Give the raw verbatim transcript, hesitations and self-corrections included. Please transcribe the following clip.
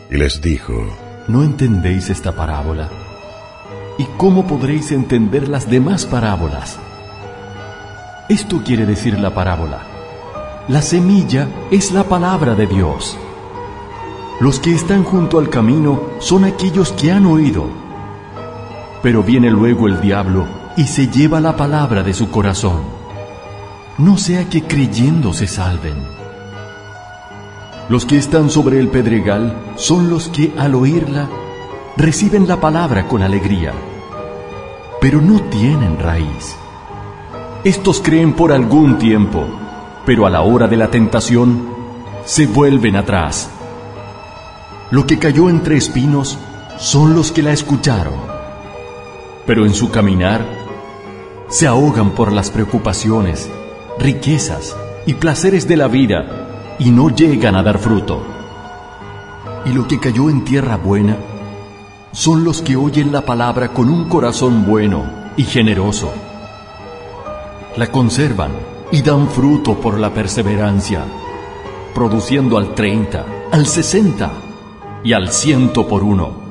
y les dijo: ¿No entendéis esta parábola? ¿Y cómo podréis entender las demás parábolas? Esto quiere decir la parábola: la semilla es la palabra de Dios. Los que están junto al camino son aquellos que han oído. Pero viene luego el diablo y se lleva la palabra de su corazón, no sea que creyendo se salven. Los que están sobre el pedregal son los que, al oírla, reciben la palabra con alegría, pero no tienen raíz. Estos creen por algún tiempo, pero a la hora de la tentación se vuelven atrás. Lo que cayó entre espinos son los que la escucharon, pero en su caminar se ahogan por las preocupaciones, riquezas y placeres de la vida y no llegan a dar fruto. Y lo que cayó en tierra buena son los que oyen la palabra con un corazón bueno y generoso. La conservan y dan fruto por la perseverancia, produciendo al treinta, al sesenta y al ciento por uno.